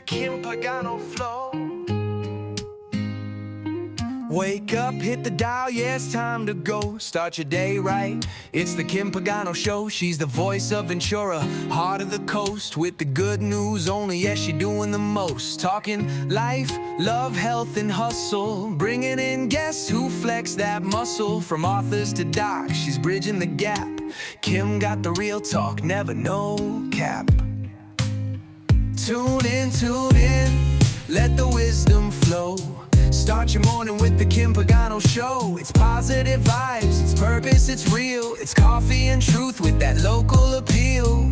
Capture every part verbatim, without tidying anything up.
Kim Pagano flow. Wake up, hit the dial, yeah, it's time to go. Start your day right, it's the Kim Pagano Show. She's the voice of Ventura, heart of the coast. With the good news only, yeah, she doing the most. Talking life, love, health, and hustle. Bringing in guests who flex that muscle. From authors to docs, she's bridging the gap. Kim got the real talk, never no cap. Tune in, tune in, let the wisdom flow. Start your morning with the Kim Pagano Show. It's positive vibes, it's purpose, it's real. It's coffee and truth with that local appeal.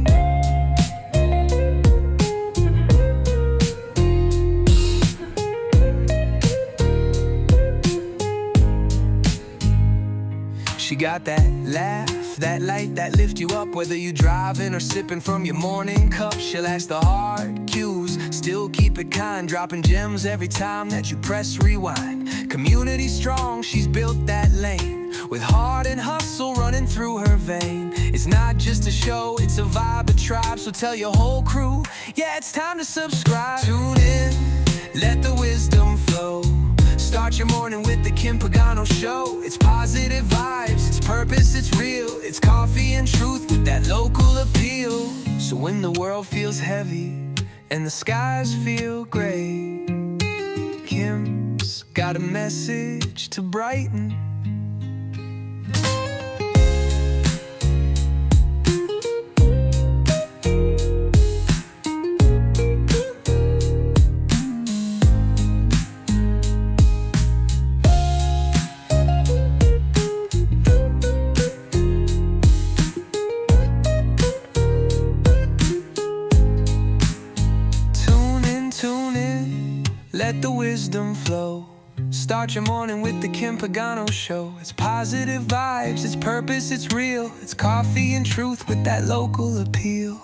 She got that laugh, that light that lift you up. Whether you driving or sipping from your morning cup, she'll ask the hard cues, still keep it kind, dropping gems every time that you press rewind. Community strong, she's built that lane, with heart and hustle running through her vein. It's not just a show, it's a vibe, a tribe. So tell your whole crew, yeah, it's time to subscribe. Tune in, let the wisdom flow. Start your morning with the Kim Pagano Show. It's positive vibes, it's purpose, it's real. It's coffee and truth with that local appeal. So when the world feels heavy and the skies feel gray, Kim's got a message to brighten. Let the wisdom flow. Start your morning with the Kim Pagano Show. It's positive vibes, it's purpose, it's real. It's coffee and truth with that local appeal.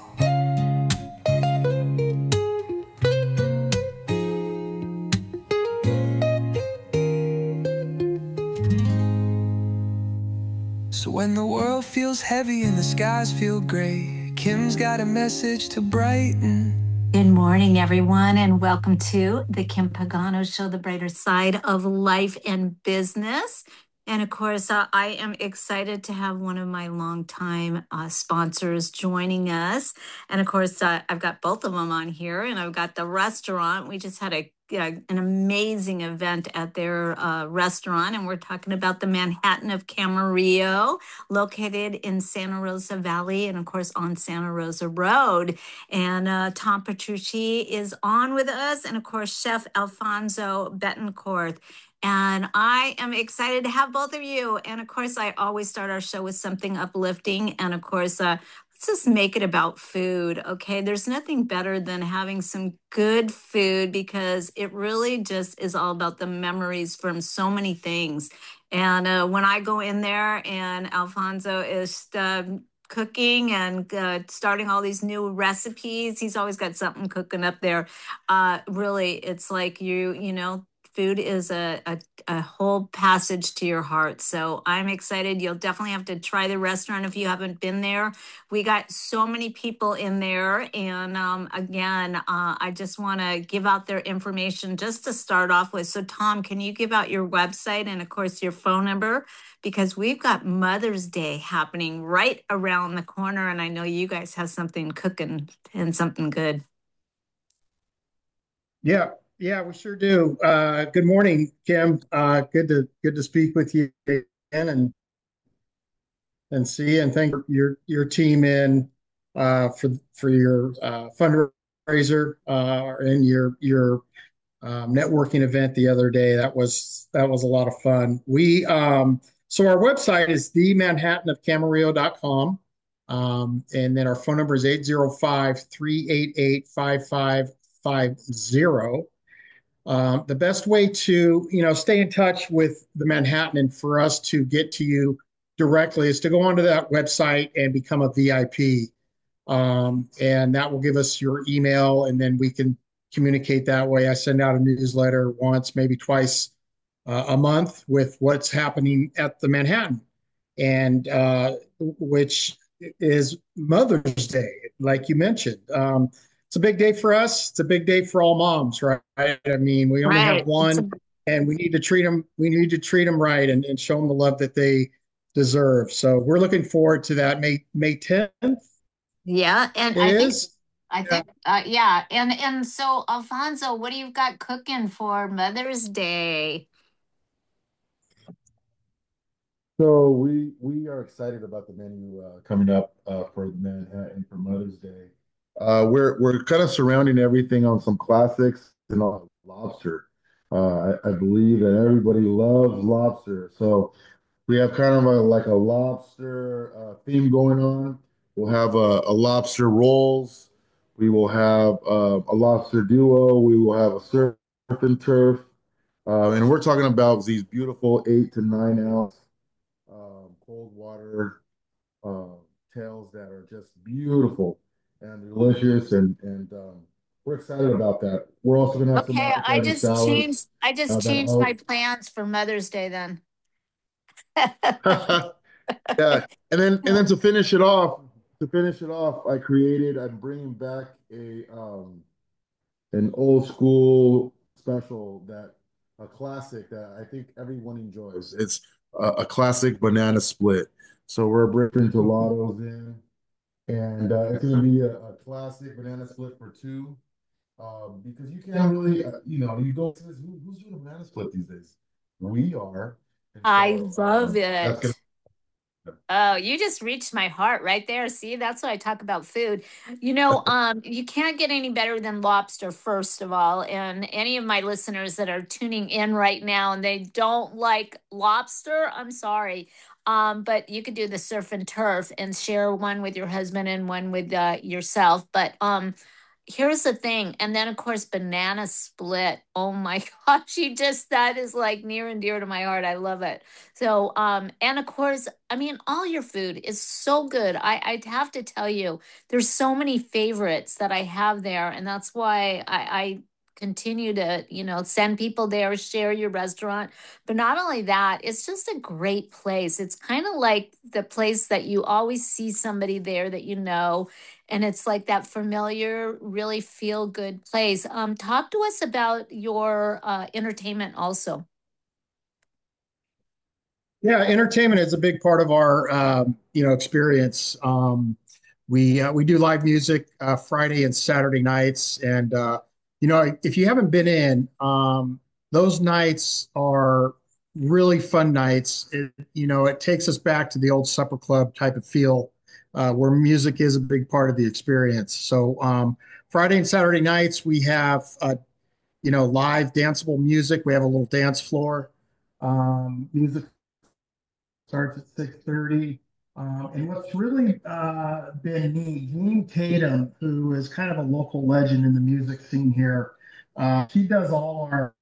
So when the world feels heavy and the skies feel gray, Kim's got a message to brighten. Good morning, everyone, and welcome to the Kim Pagano Show, the brighter side of life and business. And of course, uh, I am excited to have one of my longtime uh, sponsors joining us. And of course, uh, I've got both of them on here, and I've got the restaurant. We just had a uh, an amazing event at their uh, restaurant, and we're talking about the Manhattan of Camarillo, located in Santa Rosa Valley, and of course on Santa Rosa Road. And uh, Tom Petrucci is on with us, and of course Chef Alfonso Betancourt. And I am excited to have both of you. And of course, I always start our show with something uplifting. And of course, uh, let's just make it about food, okay? There's nothing better than having some good food, because it really just is all about the memories from so many things. And uh, when I go in there and Alfonso is uh, cooking and uh, starting all these new recipes, he's always got something cooking up there. Uh, really, it's like you, you know, food is a, a, a whole passage to your heart. So I'm excited. You'll definitely have to try the restaurant if you haven't been there. We got so many people in there. And um, again, uh, I just want to give out their information just to start off with. So Tom, can you give out your website and of course your phone number? Because we've got Mother's Day happening right around the corner. And I know you guys have something cooking and something good. Yeah. Yeah, we sure do. Uh, good morning, Kim. Uh, good to good to speak with you again and and see and thank your your team in uh, for for your uh, fundraiser uh, and your your um, networking event the other day. That was that was a lot of fun. We um, so our website is the manhattan of camarillo dot com, um, and then our phone number is eight zero five, three eight eight, five five five zero. Um, the best way to, you know, stay in touch with the Manhattan and for us to get to you directly is to go onto that website and become a V I P. Um, and that will give us your email, and then we can communicate that way. I send out a newsletter once, maybe twice uh, a month with what's happening at the Manhattan, and uh, which is Mother's Day, like you mentioned. Um, it's a big day for us. It's a big day for all moms, right? I mean, we only have Right. It's a one, and we need to treat them. We need to treat them right and, and show them the love that they deserve. So we're looking forward to that. May May tenth yeah, and it I think is. I Yeah. think uh, yeah, and and so Alfonso, what do you got cooking for Mother's Day? So we we are excited about the menu uh, coming up uh, for Manhattan for Mother's Day. Uh, we're we're kind of surrounding everything on some classics and on lobster. Uh, I, I believe that everybody loves lobster, so we have kind of a like a lobster uh, theme going on. We'll have a, a lobster rolls. We will have uh, a lobster duo. We will have a surf and turf, uh, and we're talking about these beautiful eight to nine ounce um, cold water uh, tails that are just beautiful and delicious, and and um, we're excited about that. We're also going to have some Okay, I appetizer just salads changed I just uh, that changed my are. plans for Mother's Day then. Yeah, and then and then to finish it off, to finish it off, I created. I'm bringing back a um an old school special that a classic that I think everyone enjoys. It's a, a classic banana split. So we're bringing gelatos in, and uh, it's going to be a, a classic banana split for two. Um, because you can't really, uh, you know, you go, who, who's doing a banana split these days? We are, and I so love um, that's going it. to. Oh, you just reached my heart right there. See, that's why I talk about food. You know, um, you can't get any better than lobster, first of all. And any of my listeners that are tuning in right now and they don't like lobster, I'm sorry. Um, but you could do the surf and turf and share one with your husband and one with uh, yourself. But um, here's the thing. And then, of course, banana split. Oh my gosh, you just, that is like near and dear to my heart. I love it. So, um, and of course, I mean, all your food is so good. I, I'd have to tell you, there's so many favorites that I have there, and that's why I, I continue to, you know, send people there, share your restaurant. But not only that, it's just a great place. It's kind of like the place that you always see somebody there that you know, and it's like that familiar, really feel good place. Um, talk to us about your uh, entertainment also. Yeah, entertainment is a big part of our um, you know experience. Um, we uh, we do live music uh, Friday and Saturday nights, and uh, you know if you haven't been in, um, those nights are really fun nights. It, you know, it takes us back to the old supper club type of feel, uh, where music is a big part of the experience. So um, Friday and Saturday nights we have uh, you know live danceable music. We have a little dance floor. Um, music starts at six thirty. Um, and what's really uh, been neat, Jean Tatum, who is kind of a local legend in the music scene here, uh, she does all our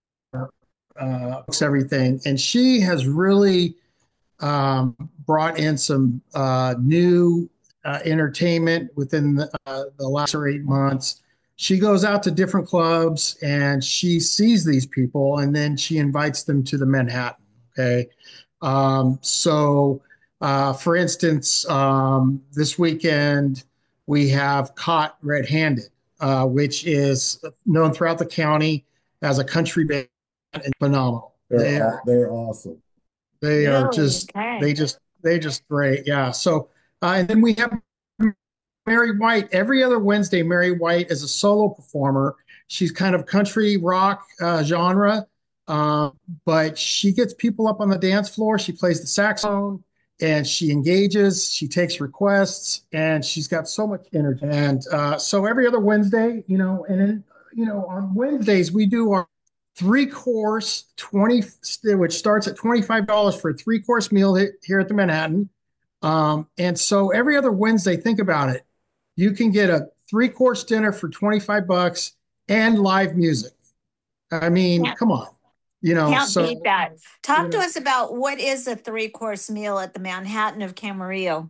uh, everything, and she has really um, brought in some uh, new uh, entertainment within the, uh, the last or eight months. She goes out to different clubs and she sees these people, and then she invites them to the Manhattan. Okay, um, so uh, for instance, um, this weekend we have Caught Red-Handed, uh, which is known throughout the county as a country band and phenomenal. They're They aw- are they're awesome. they are Really? just Okay. they just they just great. Yeah. So uh, and then we have Mary White every other Wednesday. Mary White is a solo performer. She's kind of country rock uh, genre, uh, but she gets people up on the dance floor. She plays the saxophone and she engages. She takes requests and she's got so much energy. And uh, so every other Wednesday, you know, and then you know on Wednesdays we do our three course twenty, which starts at twenty five dollars for a three course meal here at the Manhattan. Um, and so every other Wednesday, think about it. You can get a three course dinner for twenty-five bucks and live music. I mean, come on, you know, Can't beat so, that. you Talk to know, us about what is a three course meal at the Manhattan of Camarillo.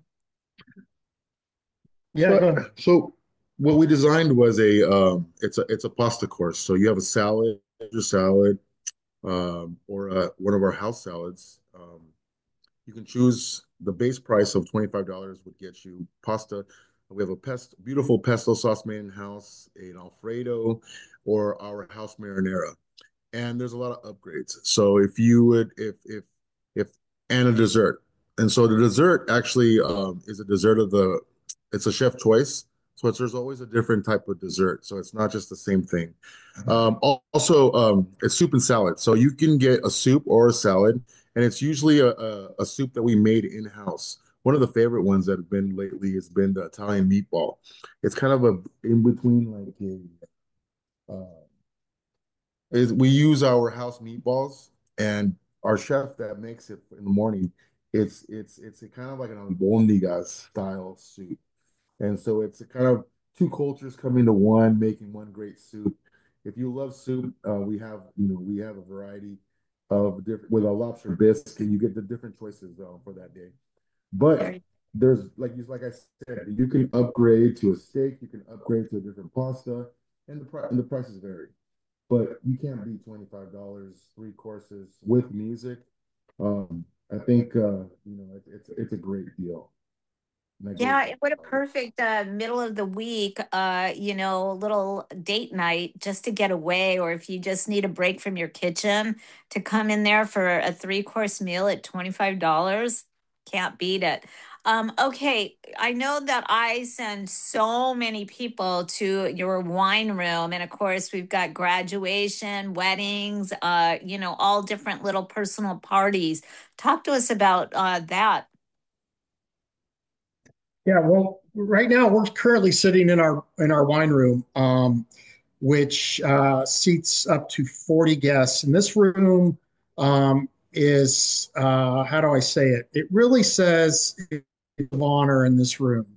yeah, go So, ahead. so what we designed was a um, it's a it's a pasta course. So you have a salad, a salad, um, or uh, one of our house salads. Um, you can choose the base price of twenty-five dollars would get you pasta We have a pesto, beautiful pesto sauce made in house, an Alfredo, or our house marinara. And there's a lot of upgrades. So if you would, if if if and a dessert, and so the dessert actually um, is a dessert of the, it's a chef choice. So it's, there's always a different type of dessert. So it's not just the same thing. Um, also, um, it's soup and salad. So you can get a soup or a salad, and it's usually a, a, a soup that we made in house. One of the favorite ones that have been lately has been the Italian meatball. It's kind of a in between like a uh, is we use our house meatballs and our chef that makes it in the morning. It's it's it's a kind of like an albondiga style soup, and so it's a kind of two cultures coming to one, making one great soup. If you love soup, uh, we have you know we have a variety of different with a lobster bisque, and you get the different choices uh, for that day. But Very- there's like you like I said, you can upgrade to a steak, you can upgrade to a different pasta, and the price and the prices vary. But you can't beat twenty-five dollars three courses with music. Um, I think uh, you know it, it's it's a great deal. And that goes Yeah, back what a to college. perfect uh, middle of the week, uh, you know, little date night just to get away, or if you just need a break from your kitchen to come in there for a three course meal at twenty-five dollars. Can't beat it. Um, okay, I know that I send so many people to your wine room, and of course, we've got graduation, weddings, uh, you know, all different little personal parties. Talk to us about uh, that. Yeah, well, right now we're currently sitting in our in our wine room, um, which uh, seats up to forty guests. And this room um, is uh, how do I say it? It really says of honor in this room.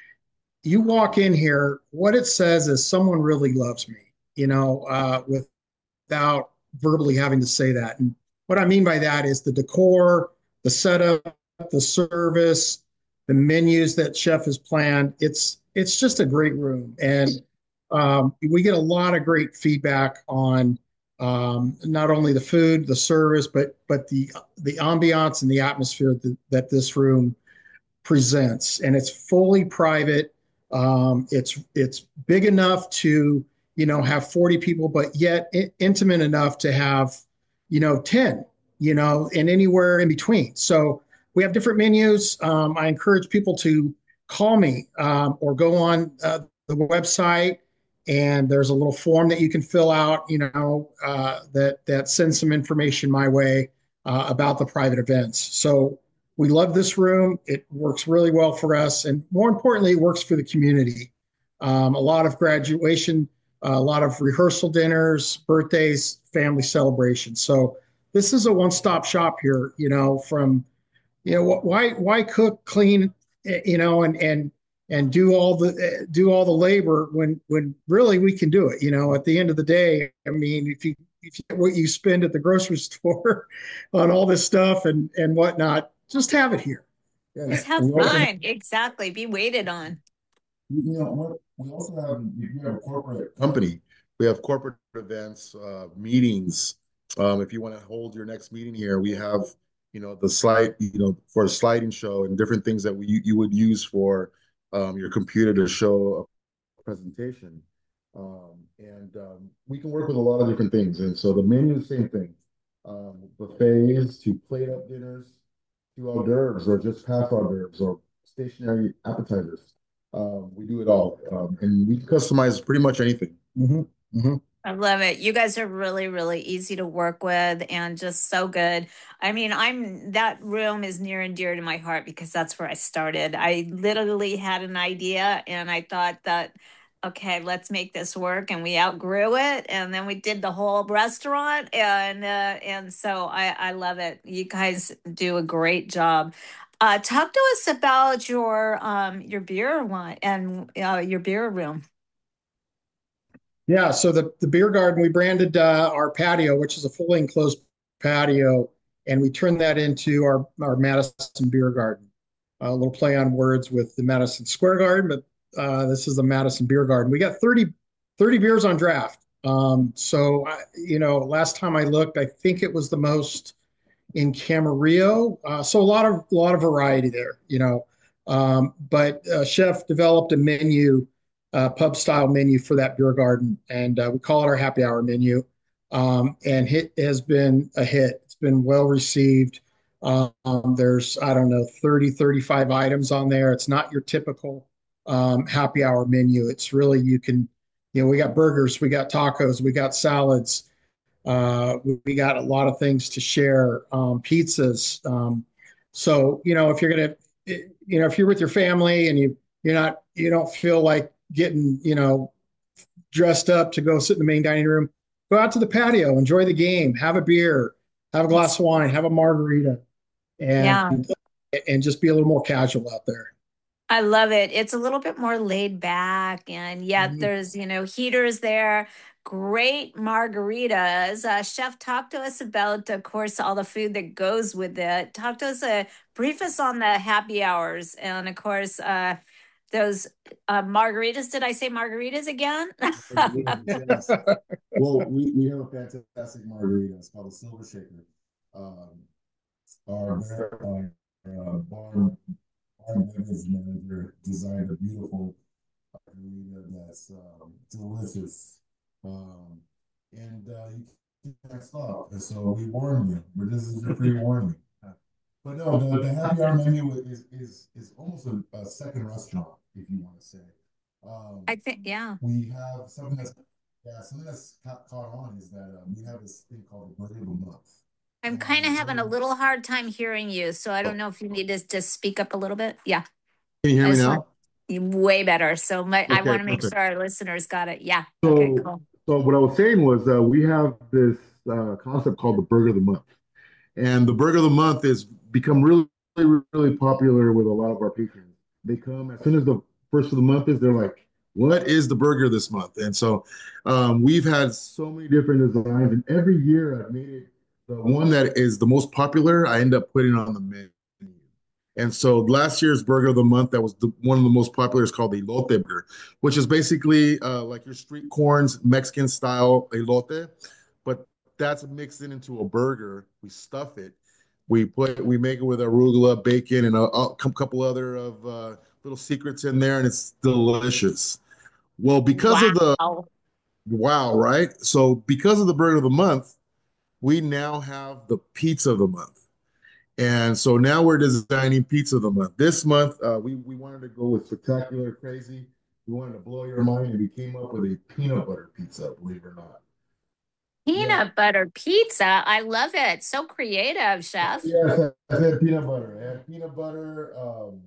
You walk in here, what it says is someone really loves me, you know, uh, without verbally having to say that. And what I mean by that is the decor, the setup, the service, the menus that chef has planned. It's it's just a great room, and um, we get a lot of great feedback on um, not only the food, the service, but but the the ambiance and the atmosphere that, that this room presents, and it's fully private. Um, it's it's big enough to you know have forty people, but yet i- intimate enough to have you know ten, you know, and anywhere in between. So we have different menus. Um, I encourage people to call me um, or go on uh, the website, and there's a little form that you can fill out. You know uh, that that sends some information my way uh, about the private events. So we love this room. It works really well for us. And more importantly, it works for the community. Um, a lot of graduation, uh, a lot of rehearsal dinners, birthdays, family celebrations. So this is a one-stop shop here, you know, from, you know, why, why cook, clean, eh, you know, and, and, and do all the, eh, do all the labor when, when really we can do it, you know, at the end of the day. I mean, if you, if you, what you spend at the grocery store on all this stuff and, and whatnot, just have it here. Just And have we also have, fun. Exactly. Be waited on. you know, we also have, if you have a corporate company, we have corporate events, uh, meetings. Um, if you want to hold your next meeting here, we have, you know, the slide, you know, for a sliding show and different things that we you would use for um, your computer to show a presentation. Um, and um, we can work with a lot of different things. And so the menu is the same thing. Um, buffets to plate up dinners to hors d'oeuvres or just half hors d'oeuvres or stationary appetizers. Um, we do it all, um, and we customize pretty much anything. Mm-hmm. Mm-hmm. I love it. You guys are really, really easy to work with and just so good. I mean, I'm that room is near and dear to my heart because that's where I started. I literally had an idea and I thought that, okay, let's make this work. And we outgrew it. And then we did the whole restaurant. And uh, and so I, I love it. You guys do a great job. Uh, talk to us about your um your beer one and uh, your beer room. Yeah, so the, the beer garden, we branded uh, our patio, which is a fully enclosed patio, and we turned that into our, our Madison Beer Garden. A little play on words with the Madison Square Garden, but uh, this is the Madison Beer Garden. We got thirty thirty beers on draft. Um, so, I, you know, last time I looked, I think it was the most in Camarillo. Uh, so a lot of a lot of variety there, you know. Um, but uh, Chef developed a menu, uh, pub style menu for that beer garden, and uh, we call it our happy hour menu. Um, and it has been a hit. It's been well received. Um, there's, I don't know, thirty, thirty-five items on there. It's not your typical um, happy hour menu. It's really, you can, you know, we got burgers, we got tacos, we got salads, uh, we got a lot of things to share, um, pizzas. Um, so, you know, if you're going to, you know, if you're with your family and you, you're not, you don't feel like getting, you know, dressed up to go sit in the main dining room, go out to the patio, enjoy the game, have a beer, have a glass of wine, have a margarita, and, Yeah. and just be a little more casual out there. I love it. It's a little bit more laid back, and yet Mhm. there's, you know, heaters there, great margaritas. Uh, Chef, talk to us about, of course, all the food that goes with it. Talk to us, uh, brief us on the happy hours, and of course, uh, those uh, margaritas. Did I say margaritas again? Margaritas, yes. Well, we, we have a fantastic margarita. It's called a Silver Shaker. Um, our our uh, bar, our beverage manager designed a beautiful margarita that's um, delicious. Um, and uh, you can't stop. And so we warn you, but this is your free warning. But no, the, the happy hour menu is is is almost a, a second restaurant, if you want to say. Um, I think, yeah. we have something that's yeah, something that's caught, caught on is that um, we have this thing called the Burger of the Month, I'm kind of and having a we're little hard time hearing you, so I don't oh, know if you need to just speak up a little bit. Yeah, can you hear I me just want now? way better. So my, I Okay, want to make perfect. sure our listeners got it. Yeah. Okay, So, cool. so what I was saying was uh, we have this uh, concept called the Burger of the Month, and the Burger of the Month has become really, really, really popular with a lot of our patrons. They come as soon as the first of the month is, they're like, "What is the burger this month?" And so um, we've had so many different designs, and every year I've made it the one that is the most popular. I end up putting on the menu. And so last year's burger of the month, that was the, one of the most popular, is called the elote burger, which is basically uh, like your street corns, Mexican style elote, but that's mixed in into a burger. We stuff it. We put we make it with arugula, bacon, and a, a couple other of uh, little secrets in there, and it's delicious. Well, because of the Wow. wow, right? So because of the burger of the month, we now have the pizza of the month. And so now we're designing pizza of the month. This month, uh, we, we wanted to go with spectacular, crazy. We wanted to blow your mind, and we came up with a peanut butter pizza, believe it or not. Yeah. Peanut butter pizza. I love it. So creative, chef. Yes, I said peanut butter. I had peanut butter, um,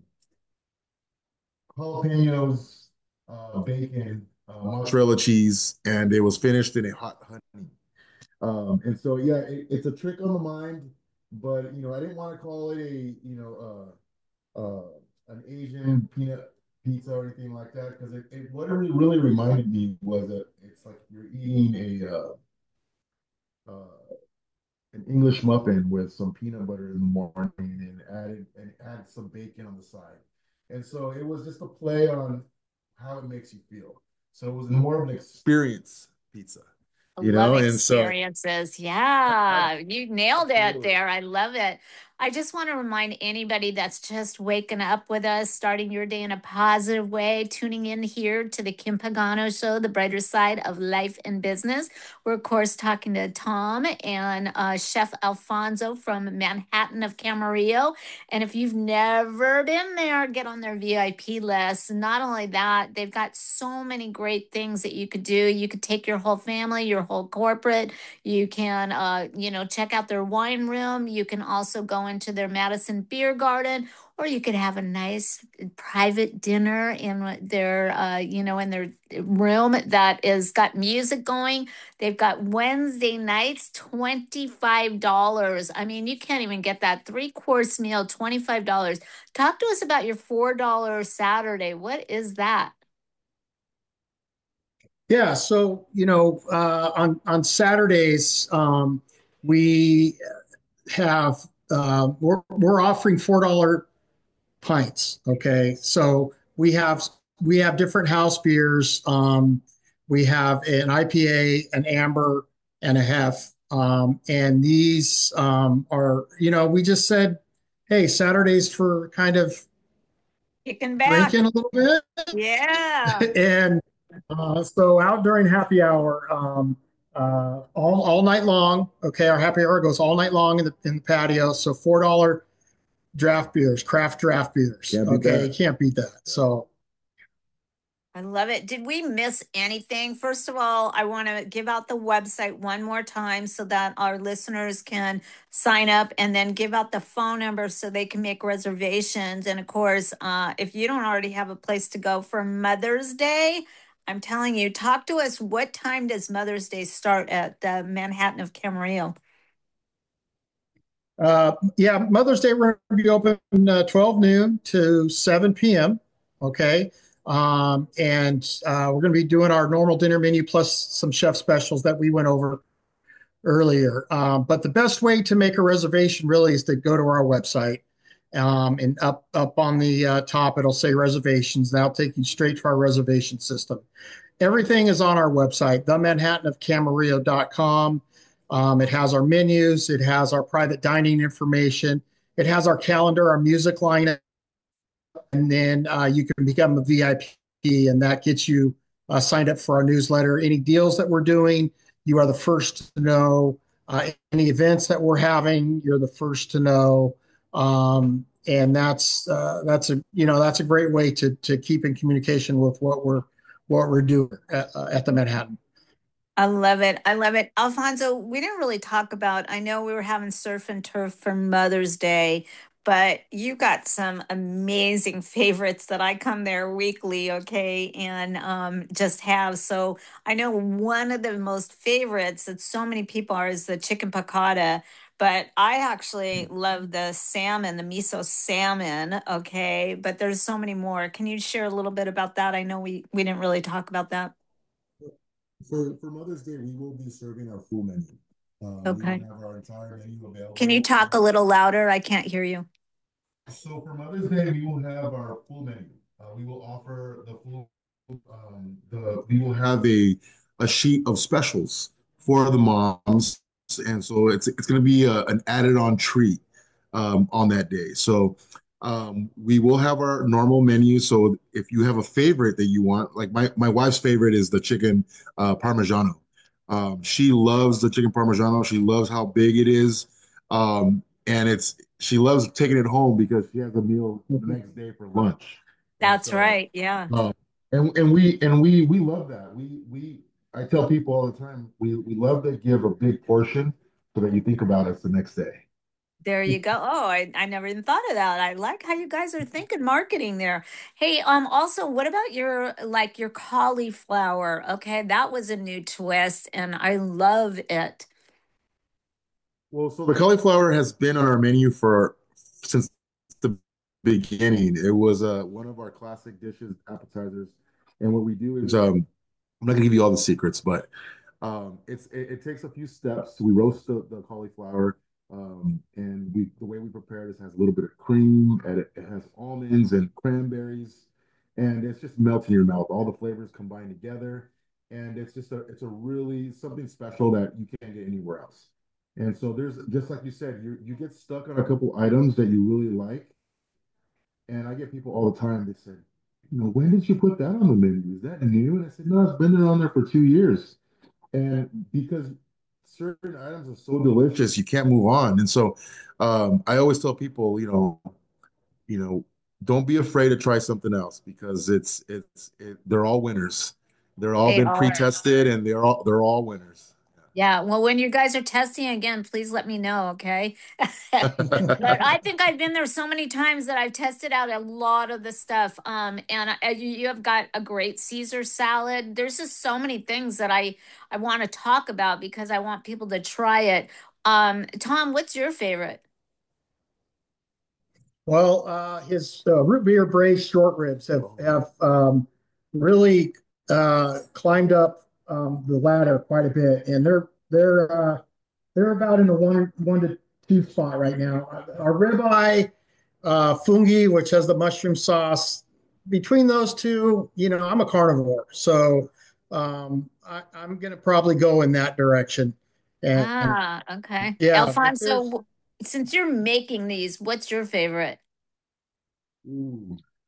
jalapenos, uh, bacon, uh, mozzarella cheese, and it was finished in a hot honey. Um, and so, yeah, it, it's a trick on the mind, but you know, I didn't want to call it a, you know, uh, uh, an Asian peanut pizza or anything like that, because it, it what it really reminded me was that it's like you're eating a uh, uh, an English muffin with some peanut butter in the morning and added and add some bacon on the side. And so it was just a play on how it makes you feel. So it was more of an experience pizza, I you love know? And so experiences. Yeah, you nailed it absolutely. there. I love it. I just want to remind anybody that's just waking up with us, starting your day in a positive way, tuning in here to the Kim Pagano Show, the brighter side of life and business. We're, of course, talking to Tom and uh, Chef Alfonso from Manhattan of Camarillo. And if you've never been there, get on their V I P list. Not only that, they've got so many great things that you could do. You could take your whole family, your whole corporate. You can, uh, you know, check out their wine room. You can also go into their Madison Beer Garden, or you could have a nice private dinner in their, uh, you know, in their room that is got music going. They've got Wednesday nights, twenty-five dollars. I mean, you can't even get that three course meal, twenty-five dollars. Talk to us about your four dollars Saturday. What is that? Yeah, so you know, uh, on on Saturdays, um, we have uh, we're we're offering four dollar pints. Okay, so we have we have different house beers. Um, we have an I P A, an amber, and a hef. Um, and these um, are, you know, we just said, hey, Saturdays for kind of Kicking drinking back. a little bit. Yeah. And uh, so out during happy hour, um, uh, all all night long. Okay, our happy hour goes all night long in the in the patio. So four dollar draft beers, craft draft beers. Can't beat Okay, you that. can't beat that. So I love it. Did we miss anything? First of all, I want to give out the website one more time so that our listeners can sign up, and then give out the phone number so they can make reservations. And of course, uh, if you don't already have a place to go for Mother's Day, I'm telling you, talk to us. What time does Mother's Day start at the Manhattan of Camarillo? uh, yeah, Mother's Day we're going to be open uh, twelve noon to seven p m. Okay. Um, and uh, we're going to be doing our normal dinner menu plus some chef specials that we went over earlier. Um, but the best way to make a reservation really is to go to our website. Um, and up up on the uh, top, it'll say reservations. That'll take you straight to our reservation system. Everything is on our website, the manhattan of camarillo dot com. Um, it has our menus, it has our private dining information, it has our calendar, our music lineup, and then uh, you can become a V I P, and that gets you uh, signed up for our newsletter. Any deals that we're doing, you are the first to know. Uh, any events that we're having, you're the first to know. Um, and that's uh, that's a you know that's a great way to to keep in communication with what we're what we're doing at, uh, at the Manhattan. I love it. I love it. Alfonso, we didn't really talk about, I know we were having surf and turf for Mother's Day, but you got some amazing favorites that I come there weekly, okay, and um, just have. So I know one of the most favorites that so many people are is the chicken piccata, but I actually love the salmon, the miso salmon, okay, but there's so many more. Can you share a little bit about that? I know we we didn't really talk about that. For for Mother's Day, we will be serving our full menu. Um, we will Okay. have our entire menu Can you available. talk a little louder? I can't hear you. So for Mother's Day, we will have our full menu. Uh, we will offer the full. Um, the we will have a a sheet of specials for the moms, and so it's it's going to be a, an added on treat um, on that day. So um, we will have our normal menu. So if you have a favorite that you want, like my my wife's favorite is the chicken uh, parmigiano. Um, she loves the chicken parmigiano. She loves how big it is. Um, and it's she loves taking it home because she has a meal the next day for lunch. And That's so, right. Yeah. um, and and we and we we love that. We we I tell people all the time we we love to give a big portion so that you think about us the next day. There you go. Oh, I, I never even thought of that. I like how you guys are thinking marketing there. Hey, um, also, what about your like your cauliflower? Okay, that was a new twist and I love it. Well, so the cauliflower has been on our menu for since the beginning. It was uh, one of our classic dishes, appetizers. And what we do is um, I'm not gonna give you all the secrets, but um, it's it, it takes a few steps. We roast the, the cauliflower, um, and we the way we prepare this has a little bit of cream, and it, it has almonds and cranberries, and it's just melts in your mouth. All the flavors combine together, and it's just a it's a really something special that you can't get anywhere else. And so there's just like you said, you you get stuck on a couple items that you really like, and I get people all the time. They said, you know, when did you put that on the menu? Is that new? And I said, no, it's been on there for two years. And because certain items are so delicious, you can't move on. And so um, I always tell people, you know, you know, don't be afraid to try something else because it's it's it, they're all winners. They're all They been are. pre-tested and they're all they're all winners. Yeah. Well, when you guys are testing again, please let me know, okay? But I think I've been there so many times that I've tested out a lot of the stuff. Um, and I, you you have got a great Caesar salad. There's just so many things that I I want to talk about because I want people to try it. Um, Tom, what's your favorite? Well, uh, his uh, root beer braised short ribs have have um, really uh, climbed up um, the ladder quite a bit, and they're they're uh, they're about in the one one to two spot right now. Our ribeye uh, fungi, which has the mushroom sauce, between those two, you know, I'm a carnivore, so um, I, I'm going to probably go in that direction. And Ah, okay. yeah, but Alfonso, there's w- since you're making these, what's your favorite? Ooh.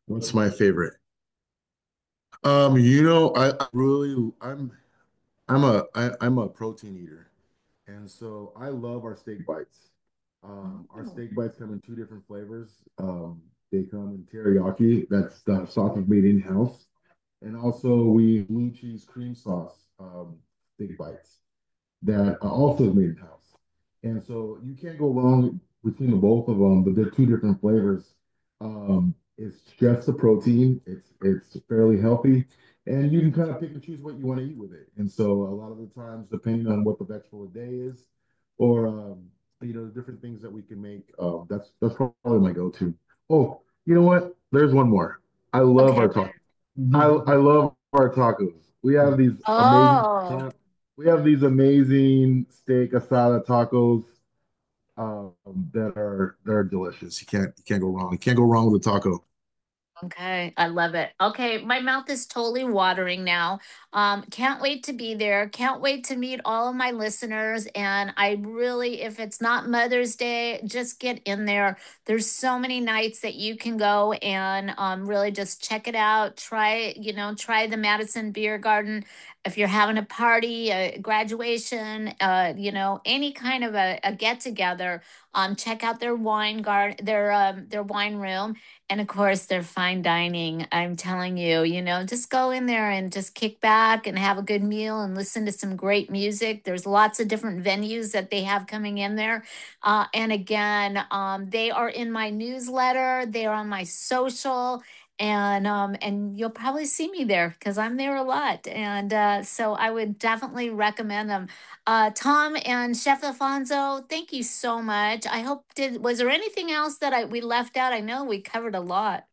What's my favorite? Um, you know, I, I really, I'm, I'm a, I, I'm a protein eater, and so I love our steak bites. Um, our Oh, steak bites come in two different flavors. Um, they come in teriyaki, that's the sausage made in house, and also we blue cheese cream sauce um, steak bites that are also made in house. And so you can't go wrong between the both of them, but they're two different flavors. Um, it's just the protein. It's it's fairly healthy, and you can kind of pick and choose what you want to eat with it. And so a lot of the times, depending on what the vegetable of the day is, or um, you know, the different things that we can make, um, that's that's probably my go-to. Oh, you know what? There's one more. I love our okay. tacos. I I love our tacos. We have these amazing Oh, we have these amazing steak asada tacos um, that are that are delicious. You can't you can't go wrong. You can't go wrong with a taco. okay, I love it. Okay, my mouth is totally watering now. Um, can't wait to be there. Can't wait to meet all of my listeners. And I really, if it's not Mother's Day, just get in there. There's so many nights that you can go and um, really just check it out. Try, you know, try the Madison Beer Garden. If you're having a party, a graduation, uh, you know, any kind of a, a get together, um, check out their wine garden, their um, their wine room, and of course, they're fine dining. I'm telling you, you know, just go in there and just kick back and have a good meal and listen to some great music. There's lots of different venues that they have coming in there. Uh, and again, um, they are in my newsletter, they are on my social. And um, and you'll probably see me there because I'm there a lot, and uh, so I would definitely recommend them. Uh, Tom and Chef Alfonso, thank you so much. I hope did was there anything else that I we left out? I know we covered a lot.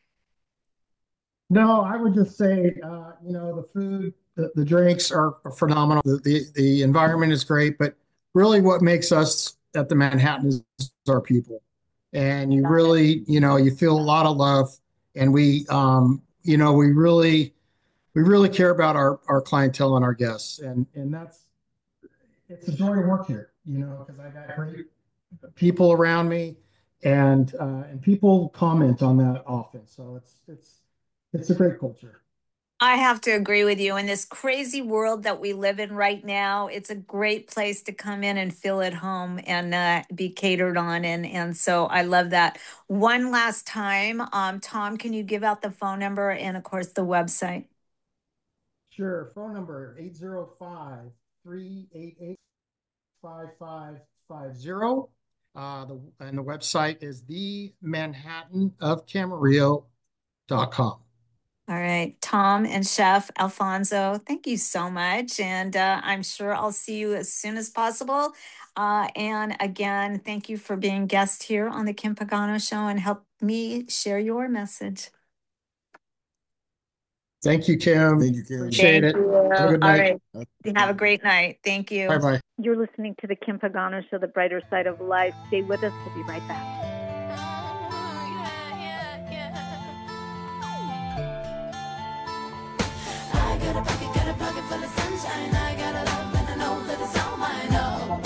No, I would just say, uh, you know, the food, the, the drinks are phenomenal. The, the the environment is great, but really what makes us at the Manhattan is our people. And you Got it. really, you know, you feel a lot of love. And we, um, you know, we really, we really care about our, our clientele and our guests. And, and that's, it's a joy to work here, you know, because I got great people around me and, uh, and people comment on that often. So it's, it's, it's a great culture. I have to agree with you. In this crazy world that we live in right now, it's a great place to come in and feel at home and uh, be catered on. And and so I love that. One last time, um, Tom, can you give out the phone number and of course the website? Sure. Phone number eight zero five, three eight eight, five five five zero. Uh, the, and the website is the Manhattan of Camarillo dot com. All right, Tom and Chef Alfonso, thank you so much. And uh, I'm sure I'll see you as soon as possible. Uh, and again, thank you for being guest here on the Kim Pagano Show and help me share your message. Thank you, Kim. Thank you, Kim. Appreciate Thank it. you. Have a All good night. right. Have a great night. Thank Bye you. bye. You're listening to the Kim Pagano Show, the brighter side of life. Stay with us. We'll be right back. I got a pocket, got a pocket full of sunshine. I got a love and I know that it's all mine. Oh.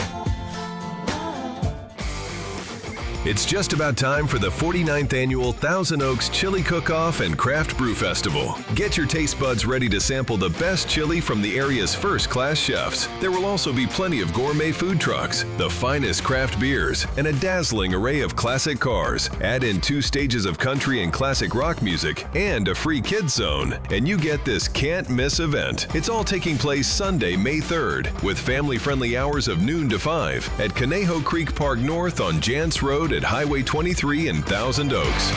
It's just about time for the forty-ninth Annual Thousand Oaks Chili Cook-Off and Craft Brew Festival. Get your taste buds ready to sample the best chili from the area's first-class chefs. There will also be plenty of gourmet food trucks, the finest craft beers, and a dazzling array of classic cars. Add in two stages of country and classic rock music and a free kids zone, and you get this can't-miss event. It's all taking place Sunday, May third, with family-friendly hours of noon to five at Conejo Creek Park North on Jance Road at Highway twenty-three in Thousand Oaks.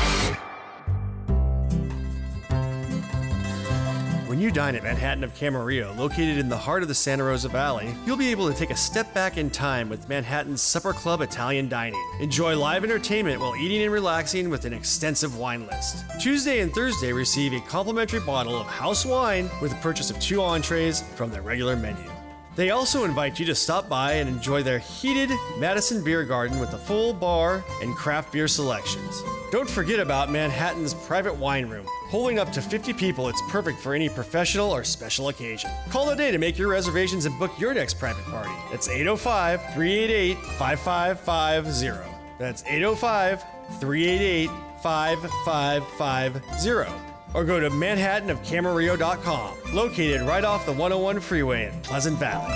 When you dine at Manhattan of Camarillo, located in the heart of the Santa Rosa Valley, you'll be able to take a step back in time with Manhattan's Supper Club Italian Dining. Enjoy live entertainment while eating and relaxing with an extensive wine list. Tuesday and Thursday receive a complimentary bottle of house wine with the purchase of two entrees from their regular menu. They also invite you to stop by and enjoy their heated Madison Beer Garden with a full bar and craft beer selections. Don't forget about Manhattan's private wine room. Holding up to fifty people, it's perfect for any professional or special occasion. Call today to make your reservations and book your next private party. That's eight oh five, three eight eight, five five five zero. That's eight oh five, three eight eight, five five five zero or go to manhattan of camarillo dot com, located right off the one oh one freeway in Pleasant Valley.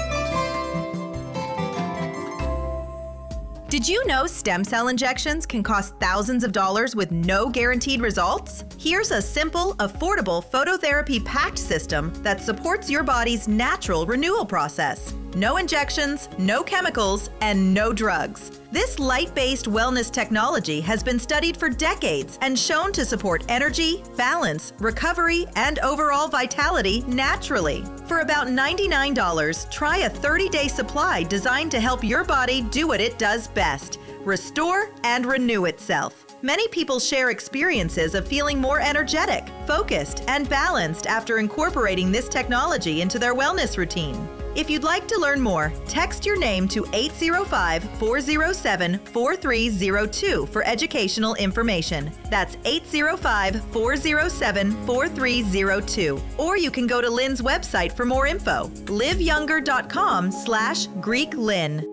Did you know stem cell injections can cost thousands of dollars with no guaranteed results? Here's a simple, affordable phototherapy packed system that supports your body's natural renewal process. No injections, no chemicals, and no drugs. This light-based wellness technology has been studied for decades and shown to support energy, balance, recovery, and overall vitality naturally. For about ninety-nine dollars, try a thirty-day supply designed to help your body do what it does best: restore and renew itself. Many people share experiences of feeling more energetic, focused, and balanced after incorporating this technology into their wellness routine. If you'd like to learn more, text your name to eight zero five, four zero seven, four three zero two for educational information. That's eight zero five, four zero seven, four three zero two. Or you can go to Lynn's website for more info, liveyounger.com slash Greek Lynn.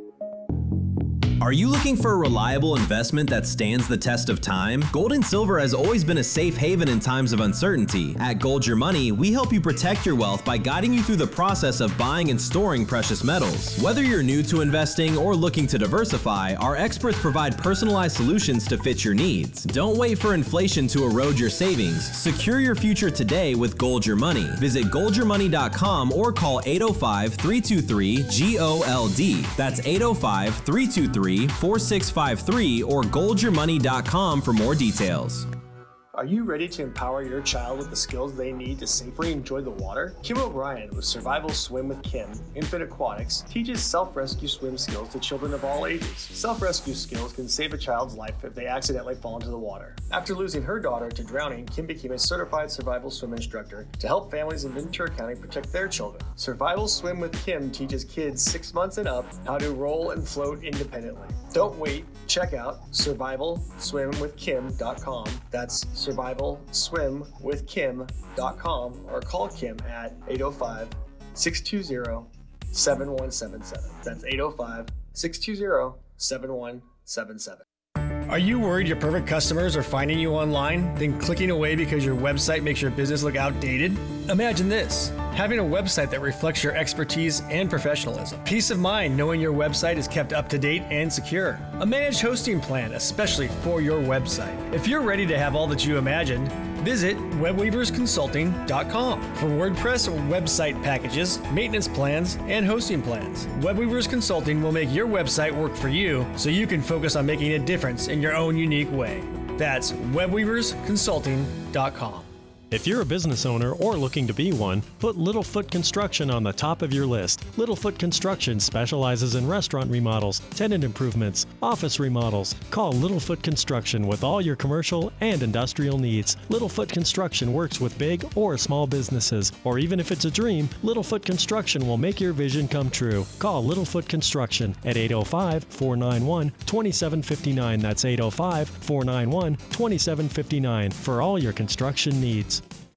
Are you looking for a reliable investment that stands the test of time? Gold and silver has always been a safe haven in times of uncertainty. At Gold Your Money, we help you protect your wealth by guiding you through the process of buying and storing precious metals. Whether you're new to investing or looking to diversify, our experts provide personalized solutions to fit your needs. Don't wait for inflation to erode your savings. Secure your future today with Gold Your Money. Visit gold your money dot com or call eight oh five, three two three, G O L D. That's eight oh five, three two three, four six five three or gold your money dot com for more details. Are you ready to empower your child with the skills they need to safely enjoy the water? Kim O'Brien with Survival Swim with Kim, Infant Aquatics, teaches self-rescue swim skills to children of all ages. Self-rescue skills can save a child's life if they accidentally fall into the water. After losing her daughter to drowning, Kim became a certified survival swim instructor to help families in Ventura County protect their children. Survival Swim with Kim teaches kids six months and up how to roll and float independently. Don't wait. Check out survival swim with kim dot com. That's survival swim with kim dot com or call Kim at eight oh five, six two zero, seven one seven seven. That's eight oh five, six two zero, seven one seven seven. Are you worried your perfect customers are finding you online, then clicking away because your website makes your business look outdated? Imagine this: having a website that reflects your expertise and professionalism. Peace of mind knowing your website is kept up to date and secure. A managed hosting plan, especially for your website. If you're ready to have all that you imagined, visit web weavers consulting dot com for WordPress website packages, maintenance plans, and hosting plans. WebWeavers Consulting will make your website work for you so you can focus on making a difference in your own unique way. That's web weavers consulting dot com. If you're a business owner or looking to be one, put Littlefoot Construction on the top of your list. Littlefoot Construction specializes in restaurant remodels, tenant improvements, office remodels. Call Littlefoot Construction with all your commercial and industrial needs. Littlefoot Construction works with big or small businesses, or even if it's a dream, Littlefoot Construction will make your vision come true. Call Littlefoot Construction at eight oh five, four nine one, two seven five nine. That's eight oh five, four nine one, two seven five nine for all your construction needs.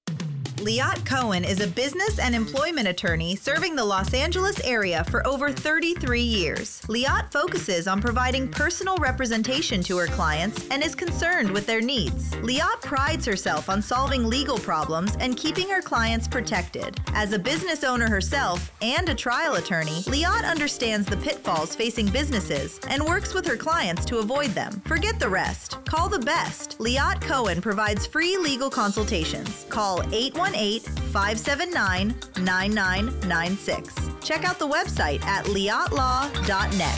Liat Cohen is a business and employment attorney serving the Los Angeles area for over thirty-three years. Liat focuses on providing personal representation to her clients and is concerned with their needs. Liat prides herself on solving legal problems and keeping her clients protected. As a business owner herself and a trial attorney, Liat understands the pitfalls facing businesses and works with her clients to avoid them. Forget the rest. Call the best. Liat Cohen provides free legal consultations. Call eight one eight, five seven nine, nine nine nine six. Check out the website at liat law dot net.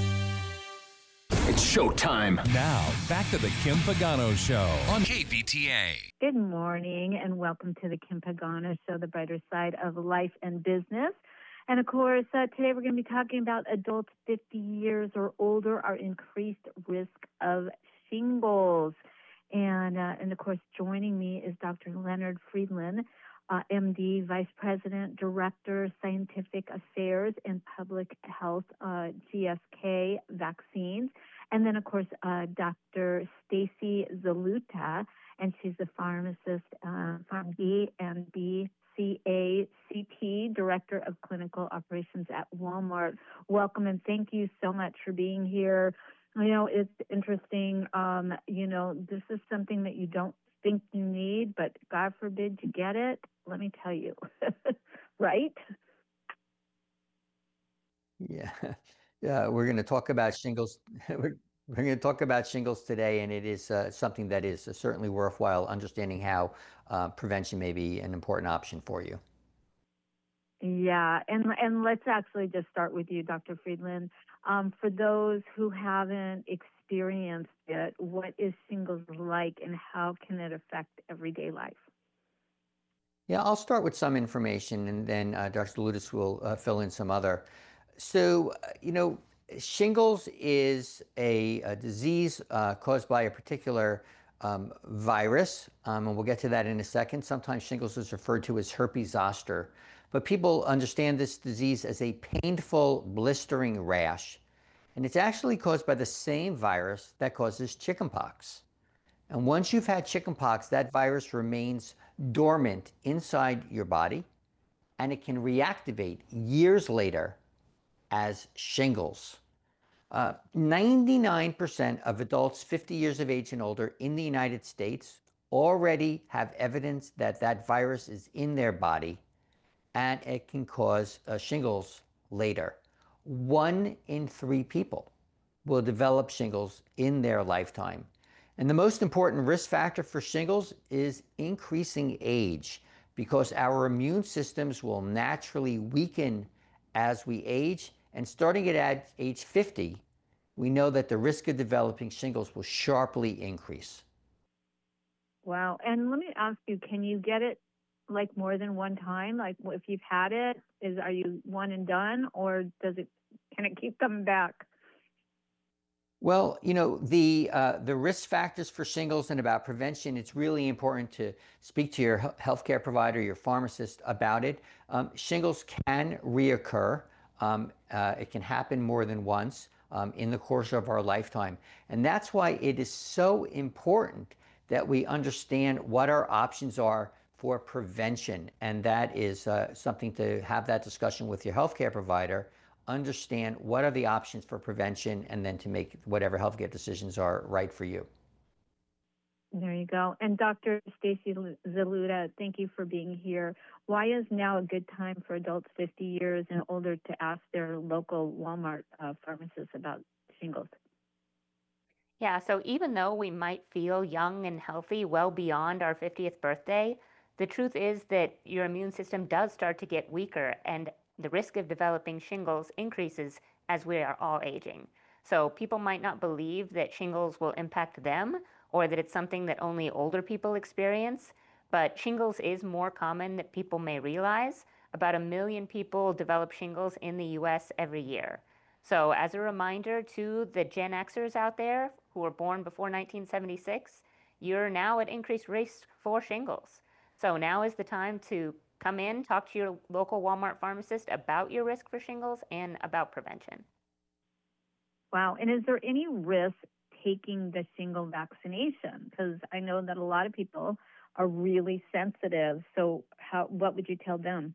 It's showtime. Now, back to the Kim Pagano Show on K V T A. Good morning and welcome to the Kim Pagano Show, the brighter side of life and business. And of course, uh, today we're going to be talking about adults fifty years or older are increased risk of shingles. And, uh, and of course, joining me is Doctor Leonard Friedland, uh, M D, Vice President, Director, Scientific Affairs and Public Health, uh, G S K Vaccines. And then, of course, uh, Doctor Stacy Zaluta, and she's a pharmacist, uh, PharmD and B C A C T, Director of Clinical Operations at Walmart. Welcome and thank you so much for being here. You know, it's interesting. Um, you know, this is something that you don't think you need, but God forbid you get it. Let me tell you, right? Yeah, yeah. We're going to talk about shingles. We're, we're going to talk about shingles today, and it is uh, something that is uh, certainly worthwhile understanding how uh, prevention may be an important option for you. Yeah, and and let's actually just start with you, Doctor Friedland. Um, for those who haven't experienced it, what is shingles like, and how can it affect everyday life? Yeah, I'll start with some information, and then uh, Doctor Ludis will uh, fill in some other. So, uh, you know, shingles is a, a disease uh, caused by a particular um, virus, um, and we'll get to that in a second. Sometimes shingles is referred to as herpes zoster, but people understand this disease as a painful, blistering rash, and it's actually caused by the same virus that causes chickenpox. And once you've had chickenpox, that virus remains dormant inside your body, and it can reactivate years later as shingles. Uh, ninety-nine percent of adults fifty years of age and older in the United States already have evidence that that virus is in their body, and it can cause uh, shingles later. One in three people will develop shingles in their lifetime. And the most important risk factor for shingles is increasing age, because our immune systems will naturally weaken as we age. And starting at age fifty, we know that the risk of developing shingles will sharply increase. Wow. And let me ask you, can you get it like more than one time? Like if you've had it, is are you one and done, or does it can it keep coming back? Well, you know, the uh, the risk factors for shingles and about prevention, it's really important to speak to your healthcare provider, your pharmacist about it. Um, shingles can reoccur. Um, uh, it can happen more than once um, in the course of our lifetime. And that's why it is so important that we understand what our options are for prevention. And that is uh, something to have that discussion with your healthcare provider. Understand what are the options for prevention, and then to make whatever healthcare decisions are right for you. There you go. And Doctor Stacy Zaluta, thank you for being here. Why is now a good time for adults fifty years and older to ask their local Walmart uh, pharmacist about shingles? Yeah, so even though we might feel young and healthy well beyond our fiftieth birthday, the truth is that your immune system does start to get weaker, and the risk of developing shingles increases as we are all aging. So people might not believe that shingles will impact them, or that it's something that only older people experience, but shingles is more common than people may realize. About a million people develop shingles in the U S every year. So as a reminder to the Gen Xers out there who were born before nineteen seventy-six, you're now at increased risk for shingles. So now is the time to come in, talk to your local Walmart pharmacist about your risk for shingles and about prevention. Wow. And is there any risk taking the shingle vaccination? Because I know that a lot of people are really sensitive. So how, what would you tell them?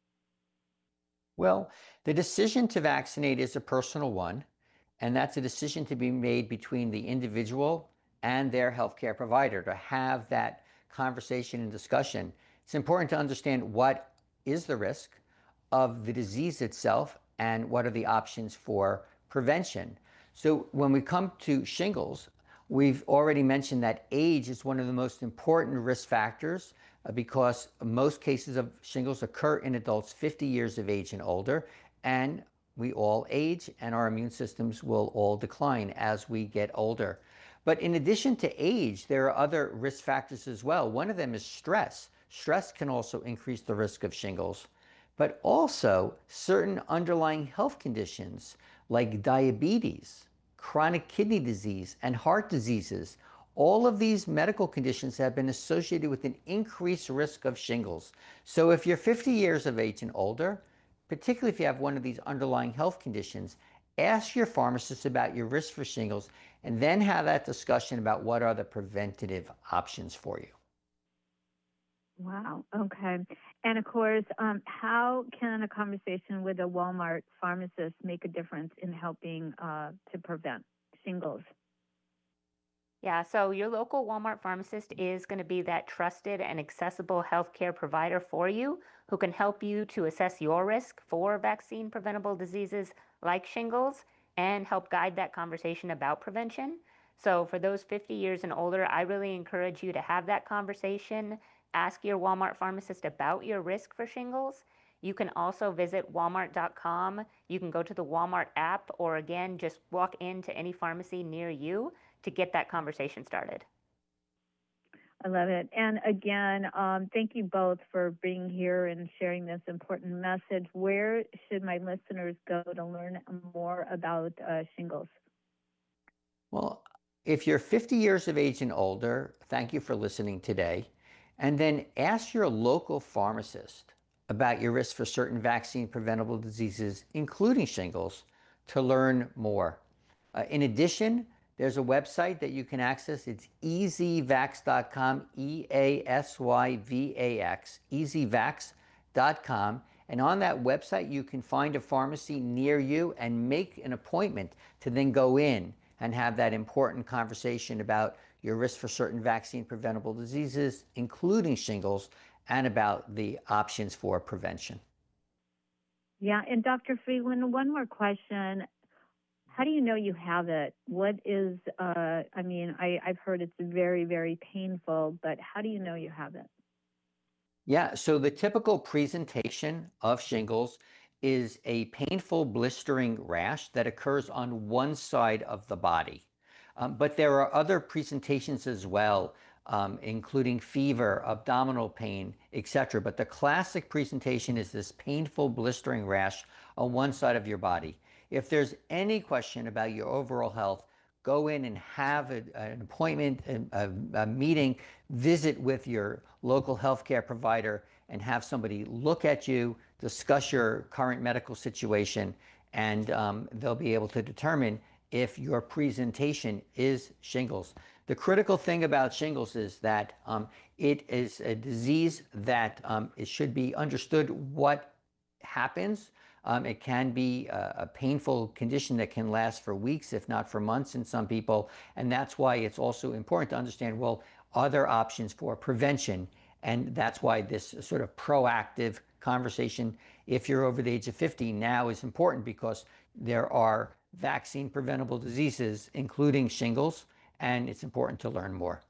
Well, the decision to vaccinate is a personal one, and that's a decision to be made between the individual and their healthcare provider to have that conversation and discussion. It's important to understand what is the risk of the disease itself and what are the options for prevention. So when we come to shingles, we've already mentioned that age is one of the most important risk factors uh, because most cases of shingles occur in adults fifty years of age and older, and we all age and our immune systems will all decline as we get older. But in addition to age, there are other risk factors as well. One of them is stress. Stress can also increase the risk of shingles, but also certain underlying health conditions like diabetes, chronic kidney disease, and heart diseases. All of these medical conditions have been associated with an increased risk of shingles. So if you're fifty years of age and older, particularly if you have one of these underlying health conditions, ask your pharmacist about your risk for shingles, and then have that discussion about what are the preventative options for you. Wow. Okay. And of course, um, how can a conversation with a Walmart pharmacist make a difference in helping uh, to prevent shingles? Yeah, so your local Walmart pharmacist is going to be that trusted and accessible healthcare provider for you who can help you to assess your risk for vaccine preventable diseases like shingles and help guide that conversation about prevention. So for those fifty years and older, I really encourage you to have that conversation. Ask your Walmart pharmacist about your risk for shingles. You can also visit walmart dot com. You can go to the Walmart app, or again, just walk into any pharmacy near you to get that conversation started. I love it. And again, um, thank you both for being here and sharing this important message. Where should my listeners go to learn more about uh, shingles? Well, if you're fifty years of age and older, thank you for listening today. And then ask your local pharmacist about your risk for certain vaccine preventable diseases, including shingles, to learn more. Uh, in addition, there's a website that you can access. It's easy vax dot com, E A S Y V A X, easy vax dot com. And on that website, you can find a pharmacy near you and make an appointment to then go in and have that important conversation about your risk for certain vaccine preventable diseases, including shingles, and about the options for prevention. Yeah, and Doctor Friedland, one more question. How do you know you have it? What is, uh, I mean, I, I've heard it's very, very painful, but how do you know you have it? Yeah, so the typical presentation of shingles is a painful blistering rash that occurs on one side of the body. Um, but there are other presentations as well, um, including fever, abdominal pain, et cetera. But the classic presentation is this painful blistering rash on one side of your body. If there's any question about your overall health, go in and have a, an appointment, a, a meeting, visit with your local healthcare provider, and have somebody look at you, discuss your current medical situation, and um, they'll be able to determine if your presentation is shingles. The critical thing about shingles is that um, it is a disease that um, it should be understood what happens. Um, it can be a, a painful condition that can last for weeks, if not for months in some people. And that's why it's also important to understand, well, are there options for prevention? And that's why this sort of proactive conversation, if you're over the age of fifty, now is important, because there are vaccine preventable diseases, including shingles, and it's important to learn more.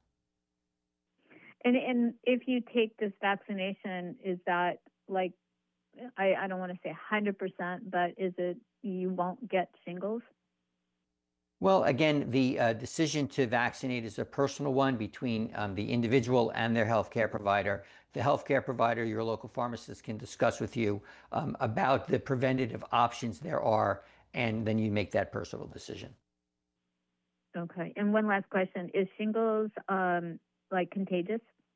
And, and if you take this vaccination, is that like, I, I don't want to say one hundred percent, but is it you won't get shingles? Well, again, the uh, decision to vaccinate is a personal one between um, the individual and their healthcare provider. The healthcare provider, your local pharmacist, can discuss with you um, about the preventative options there are, and then you make that personal decision. Okay. And one last question. Is shingles um, like contagious?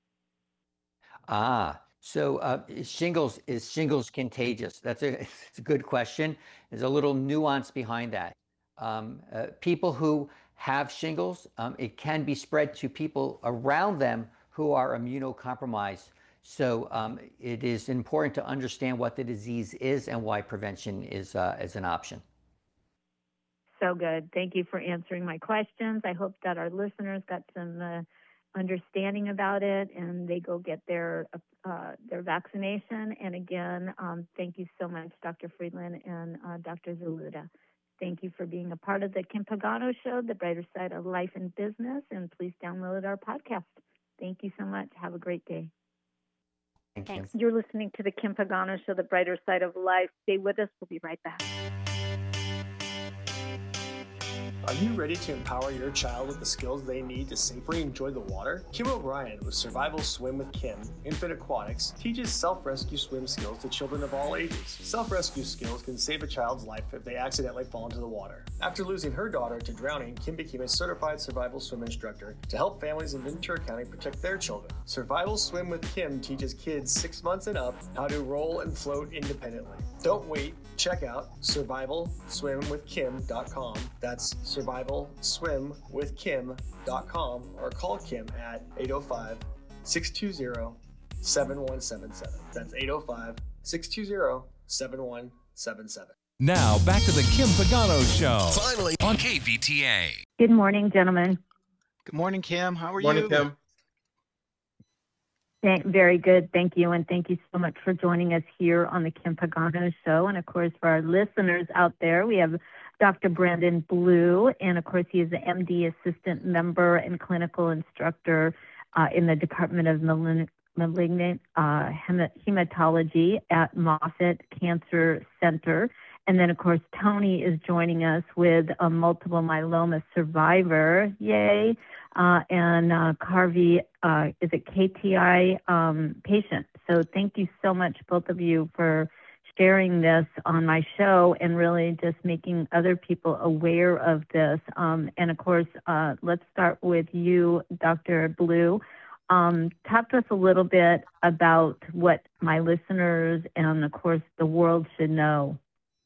Ah, so uh, is shingles, is shingles contagious? That's a, it's a good question. There's a little nuance behind that. Um, uh, people who have shingles, um, it can be spread to people around them who are immunocompromised. So um, it is important to understand what the disease is and why prevention is, uh, is an option. So good. Thank you for answering my questions. I hope that our listeners got some uh, understanding about it and they go get their uh, their vaccination. And again, um, thank you so much, Doctor Friedland and uh, Doctor Zaluta. Thank you for being a part of the Kim Pagano Show, the brighter side of life and business. And please download our podcast. Thank you so much. Have a great day. Thank Thanks. you. You're listening to the Kim Pagano Show, the brighter side of life. Stay with us. We'll be right back. Are you ready to empower your child with the skills they need to safely enjoy the water? Kim O'Brien with Survival Swim with Kim, Infant Aquatics, teaches self-rescue swim skills to children of all ages. Self-rescue skills can save a child's life if they accidentally fall into the water. After losing her daughter to drowning, Kim became a certified survival swim instructor to help families in Ventura County protect their children. Survival Swim with Kim teaches kids six months and up how to roll and float independently. Don't wait. Check out survival swim with kim dot com. That's survival swim with kim dot com, or call Kim at eight oh five, six two zero, seven one seven seven. That's eight oh five, six two zero, seven one seven seven. Now back to the Kim Pagano Show. Finally on K V T A. Good morning, gentlemen. Good morning, Kim. How are Morning, you? Kim. Thank, very good. Thank you. And thank you so much for joining us here on the Kim Pagano Show. And of course, for our listeners out there, we have Doctor Brandon Blue. And of course, he is an M D assistant member and clinical instructor uh, in the Department of Malin- Malignant uh, Hem- Hematology at Moffitt Cancer Center. And then, of course, Tony is joining us with a multiple myeloma survivor. Yay. Uh, and uh, Carvey, uh, is it K T I um, patient. So thank you so much, both of you, for sharing this on my show and really just making other people aware of this. Um, and of course, uh, let's start with you, Doctor Blue. Um, talk to us a little bit about what my listeners and, of course, the world should know.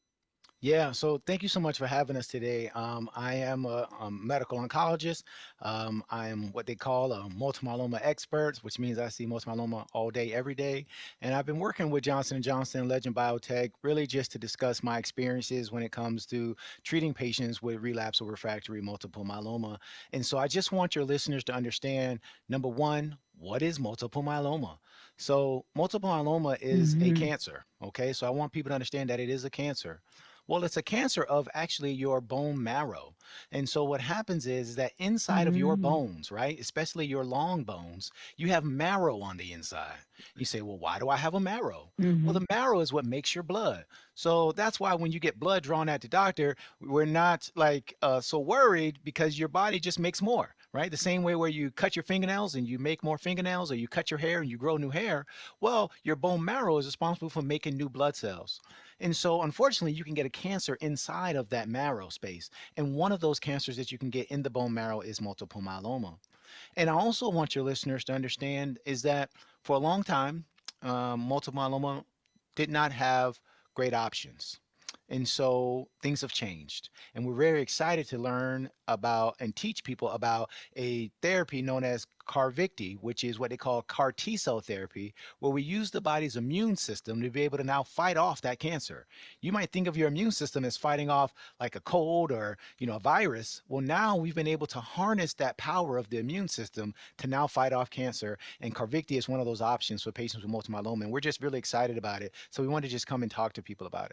Yeah, so thank you so much for having us today. Um, I am a, um medical oncologist. Um, I am what they call a multiple myeloma expert, which means I see multiple myeloma all day, every day. And I've been working with Johnson and Johnson, Legend Biotech, really just to discuss my experiences when it comes to treating patients with relapse or refractory multiple myeloma. And so I just want your listeners to understand, number one, what is multiple myeloma? So multiple myeloma is a Mm-hmm. cancer, okay? So I want people to understand that it is a cancer. Well, it's a cancer of actually your bone marrow. And so what happens is, is that inside of your Mm-hmm. bones, right, especially your long bones, you have marrow on the inside. You say, well, why do I have a marrow? Well, Mm-hmm. the marrow is what makes your blood. So that's why when you get blood drawn at the doctor, we're not like uh, so worried, because your body just makes more, right? The same way where you cut your fingernails and you make more fingernails, or you cut your hair and you grow new hair. Well, your bone marrow is responsible for making new blood cells. And so, unfortunately, you can get a cancer inside of that marrow space. And one of those cancers that you can get in the bone marrow is multiple myeloma. And I also want your listeners to understand is that for a long time, um, multiple myeloma did not have great options. And so things have changed. And we're very excited to learn about and teach people about a therapy known as CARVYKTI, which is what they call CAR T cell therapy, where we use the body's immune system to be able to now fight off that cancer. You might think of your immune system as fighting off like a cold or, you know, a virus. Well, now we've been able to harness that power of the immune system to now fight off cancer. And CARVYKTI is one of those options for patients with multiple myeloma. And we're just really excited about it. So we want to just come and talk to people about it.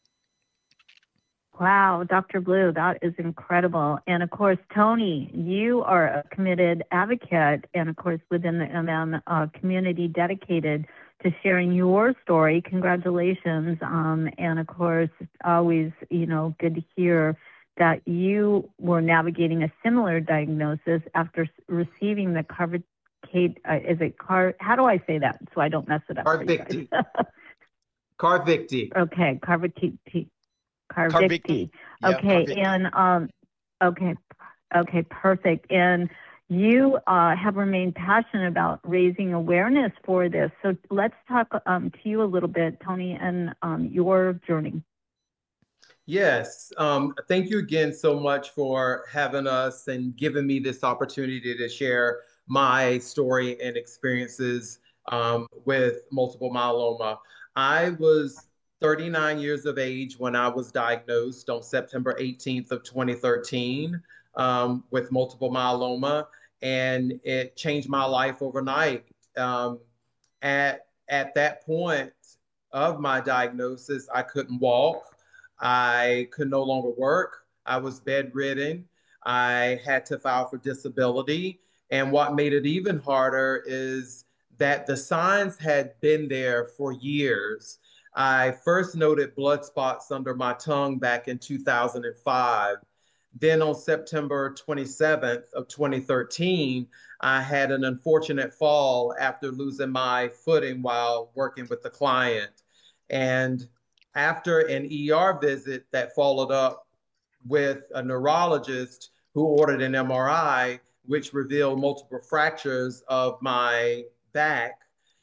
Wow, Doctor Blue, that is incredible. And of course, Tony, you are a committed advocate and of course within the M M uh, community dedicated to sharing your story. Congratulations. Um, and of course, it's always, you know, good to hear that you were navigating a similar diagnosis after s- receiving the Carvykti, uh, is it Car, how do I say that so I don't mess it up for you guys? CARVYKTI. CARVYKTI. Okay, Carvykti. CARVYKTI. Carvykti. Yeah, Okay, CARVYKTI. and um, okay, okay, perfect. And you uh, have remained passionate about raising awareness for this. So let's talk um, to you a little bit, Tony, and um, your journey. Yes. Um, thank you again so much for having us and giving me this opportunity to share my story and experiences um, with multiple myeloma. I was thirty-nine years of age when I was diagnosed on September eighteenth of twenty thirteen um, with multiple myeloma, and it changed my life overnight. Um, at at that point of my diagnosis, I couldn't walk. I could no longer work. I was bedridden. I had to file for disability. And what made it even harder is that the signs had been there for years. I first noted blood spots under my tongue back in two thousand five. Then on September twenty-seventh of twenty thirteen, I had an unfortunate fall after losing my footing while working with the client. And after an E R visit that followed up with a neurologist who ordered an M R I, which revealed multiple fractures of my back,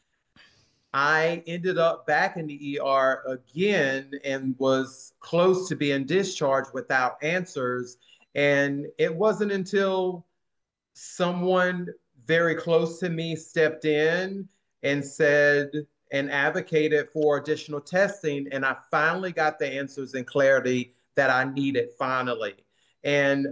I ended up back in the E R again and was close to being discharged without answers. And it wasn't until someone very close to me stepped in and said and advocated for additional testing, and I finally got the answers and clarity that I needed finally. And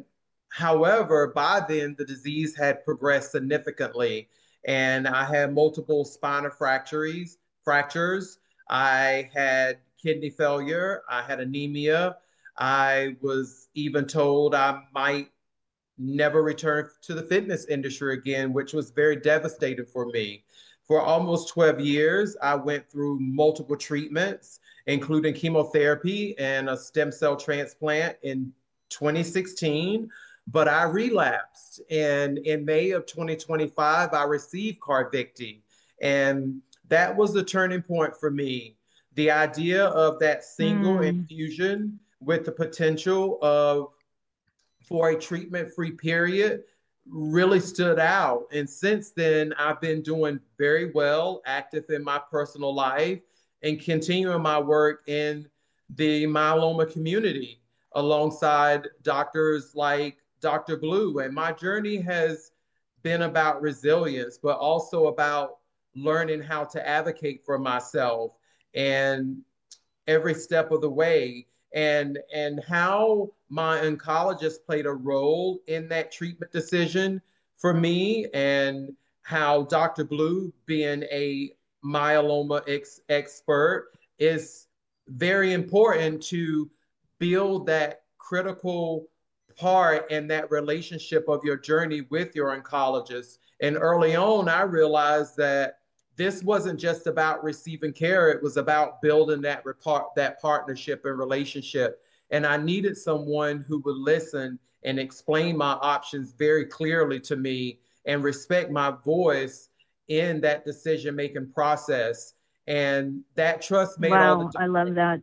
however, by then the disease had progressed significantly, and I had multiple spinal fractures. Fractures. I had kidney failure. I had anemia. I was even told I might never return to the fitness industry again, which was very devastating for me. For almost twelve years, I went through multiple treatments, including chemotherapy and a stem cell transplant in twenty sixteen. But I relapsed. And in May of twenty twenty-five, I received Carvicti. And that was the turning point for me. The idea of that single Mm. infusion with the potential of for a treatment-free period really stood out. And since then, I've been doing very well, active in my personal life, and continuing my work in the myeloma community alongside doctors like Doctor Blue. And my journey has been about resilience, but also about learning how to advocate for myself and every step of the way, and and how my oncologist played a role in that treatment decision for me, and how Doctor Blue, being a myeloma ex- expert, is very important to build that critical part in that relationship of your journey with your oncologist. And early on, I realized that this wasn't just about receiving care, it was about building that repart that partnership and relationship. And I needed someone who would listen and explain my options very clearly to me and respect my voice in that decision-making process. And that trust made all the Wow, difference. I love that.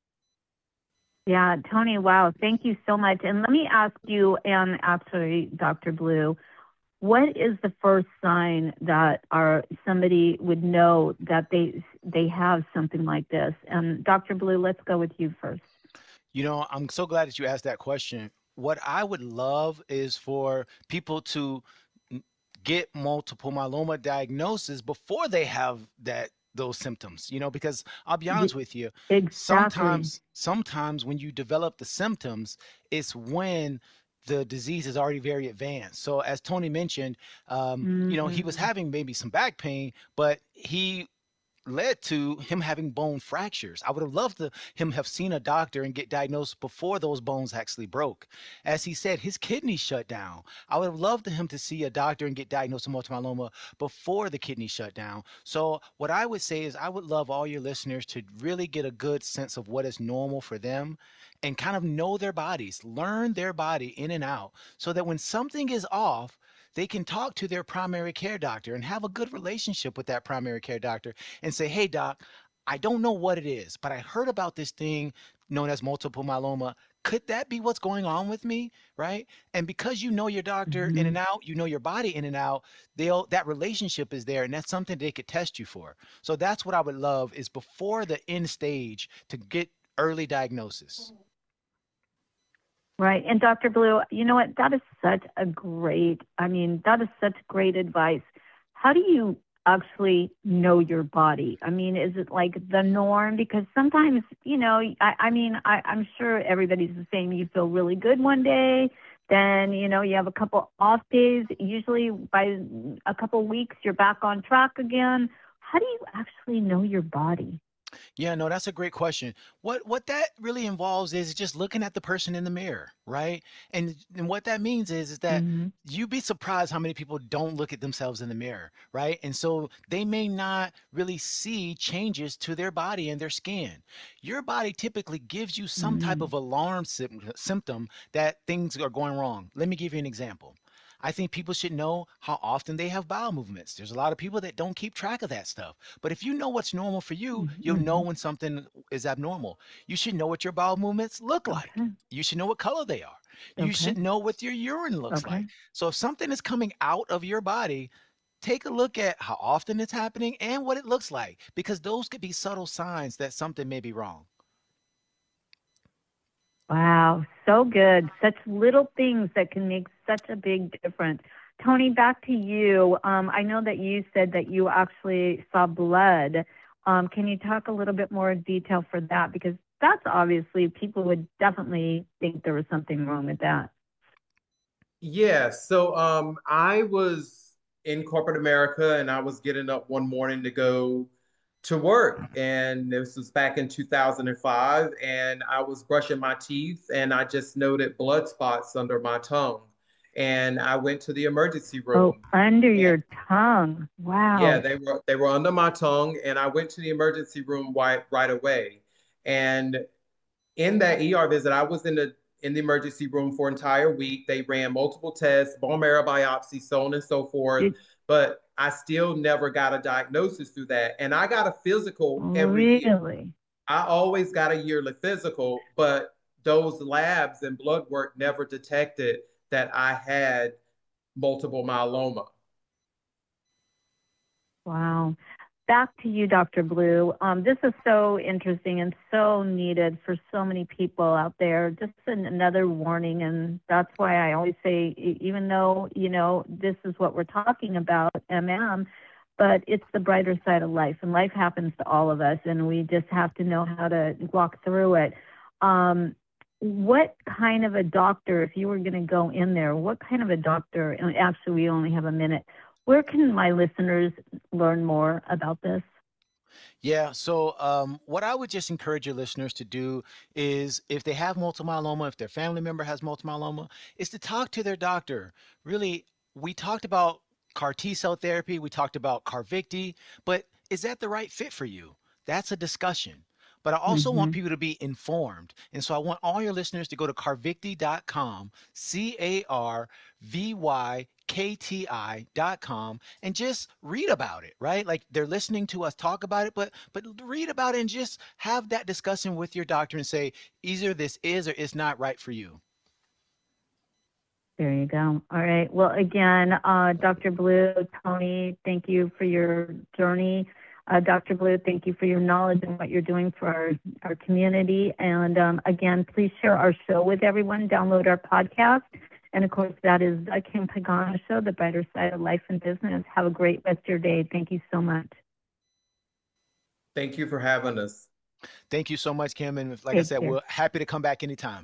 Yeah, Tony, wow, thank you so much. And let me ask you, and actually, Doctor Blue, what is the first sign that our somebody would know that they they have something like this? And Doctor Blue, let's go with you first. You know, I'm so glad that you asked that question. What I would love is for people to n- get multiple myeloma diagnosis before they have that those symptoms, you know, because I'll be honest with you, Exactly. sometimes sometimes when you develop the symptoms, it's when the disease is already very advanced. So as Tony mentioned, um, you know, he was Mm. having maybe some back pain, but he led to him having bone fractures. I would have loved to him have seen a doctor and get diagnosed before those bones actually broke. As he said, his kidney shut down. I would have loved to him to see a doctor and get diagnosed with multiple myeloma before the kidney shut down. So what I would say is I would love all your listeners to really get a good sense of what is normal for them and kind of know their bodies, learn their body in and out, so that when something is off, they can talk to their primary care doctor and have a good relationship with that primary care doctor and say, hey, doc, I don't know what it is, but I heard about this thing known as multiple myeloma. Could that be what's going on with me? Right. And because you know your doctor in Mhm. and out, you know your body in and out, they'll that relationship is there, and that's something they could test you for. So that's what I would love is before the end stage to get early diagnosis. Right. And Doctor Blue, you know what? That is such a great, I mean, that is such great advice. How do you actually know your body? I mean, is it like the norm? Because sometimes, you know, I, I mean, I, I'm sure everybody's the same. You feel really good one day, then, you know, you have a couple off days. Usually by a couple weeks, you're back on track again. How do you actually know your body? Yeah, no, that's a great question. What what that really involves is just looking at the person in the mirror, right? And and what that means is is that Mm-hmm. you'd be surprised how many people don't look at themselves in the mirror, right? And so they may not really see changes to their body and their skin. Your body typically gives you some type of Mm. alarm sym- symptom that things are going wrong. Let me give you an example. I think people should know how often they have bowel movements. There's a lot of people that don't keep track of that stuff. But if you know what's normal for you, you'll know Mm-hmm. when something is abnormal. You should know what your bowel movements look like. Okay. You should know what color they are. You Okay. should know what your urine looks Okay. like. So if something is coming out of your body, take a look at how often it's happening and what it looks like, because those could be subtle signs that something may be wrong. Wow, so good. Such little things that can make such a big difference. Tony, back to you. Um, I know that you said that you actually saw blood. Um, can you talk a little bit more detail for that? Because that's obviously, people would definitely think there was something wrong with that. Yeah, so um, I was in corporate America and I was getting up one morning to go to work. And this was back in two thousand five. And I was brushing my teeth and I just noted blood spots under my tongue. And I went to the emergency Oh, room. under And your tongue. yeah, Wow. they were they were under my tongue, and I went to the emergency room right right away. And in that E R visit, I was in the in the emergency room for an entire week. They ran multiple tests, bone marrow biopsy, so on and so forth. It, But I still never got a diagnosis through that. And I got a physical every year. really? I always got a yearly physical, but those labs and blood work never detected that I had multiple myeloma. Wow. Back to you, Doctor Blue. Um, this is so interesting and so needed for so many people out there. Just an, another warning, and that's why I always say, e- even though, you know, this is what we're talking about, M M, but it's the brighter side of life, and life happens to all of us, and we just have to know how to walk through it. Um, what kind of a doctor, if you were going to go in there, what kind of a doctor, and actually we only have a minute, where can my listeners learn more about this? Yeah, so um, what I would just encourage your listeners to do is if they have multiple myeloma, if their family member has multiple myeloma, is to talk to their doctor. Really, we talked about CAR T cell therapy, we talked about CARVYKTI, but is that the right fit for you? That's a discussion. But I also want Mm-hmm. people to be informed. And so I want all your listeners to go to carvykti dot com, C A R V Y K T I dot com, and just read about it, right? Like they're listening to us talk about it, but but read about it and just have that discussion with your doctor and say, either this is or is not right for you. There you go. All right. Well, again, uh, Doctor Blue, Tony, thank you for your journey. Uh, Doctor Blue, thank you for your knowledge and what you're doing for our, our community. And um, again, please share our show with everyone. Download our podcast. And of course, that is the Kim Pagano Show, the brighter side of life and business. Have a great rest of your day. Thank you so much. Thank you for having us. Thank you so much, Kim. And like I Take said, care. we're happy to come back anytime.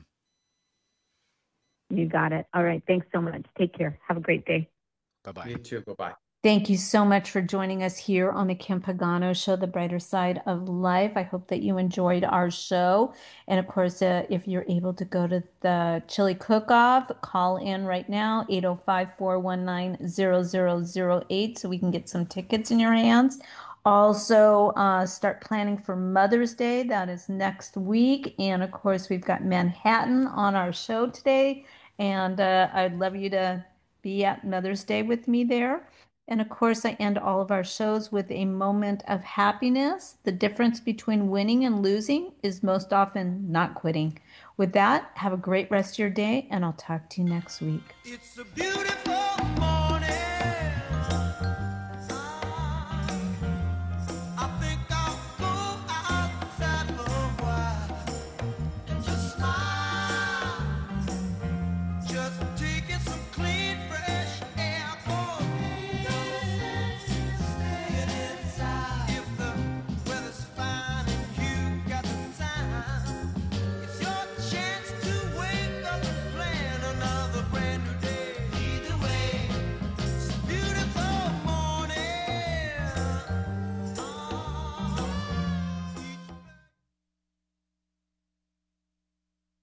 You got it. All right. Thanks so much. Take care. Have a great day. Bye-bye. You too. Bye-bye. Thank you so much for joining us here on the Kim Pagano Show, the brighter side of life. I hope that you enjoyed our show. And of course, uh, if you're able to go to the Chili Cook-Off, call in right now, eight oh five, four one nine, zero zero zero eight, so we can get some tickets in your hands. Also, uh, start planning for Mother's Day. That is next week. And of course, we've got Manhattan on our show today. And uh, I'd love you to be at Mother's Day with me there. And of course, I end all of our shows with a moment of happiness. The difference between winning and losing is most often not quitting. With that, have a great rest of your day, and I'll talk to you next week. It's a beautiful